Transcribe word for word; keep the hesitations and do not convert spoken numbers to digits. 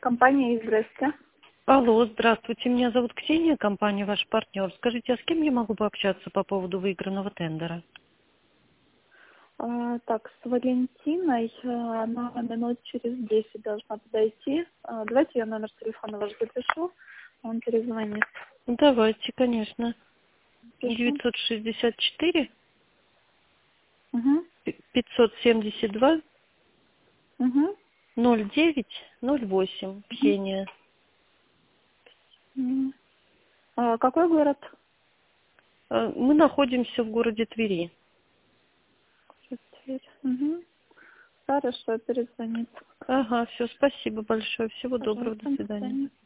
Компания «Известия». Алло, здравствуйте, меня зовут Ксения, компания «Ваш партнер». Скажите, а с кем я могу пообщаться по поводу выигранного тендера? А, так, с Валентиной, а, она минут через десять должна подойти. А, давайте я номер телефона ваш запишу, он перезвонит. Давайте, конечно. Пишу. девятьсот шестьдесят четыре Угу. пятьсот семьдесят два Угу. ноль девять ноль восемь. Ксения. Угу. А, какой город? Э, Мы находимся в городе Твери. Тверь. Угу. Хорошо, перезвонит. Ага, все, спасибо большое. Всего доброго, Пожалуйста, до до свидания. свидания.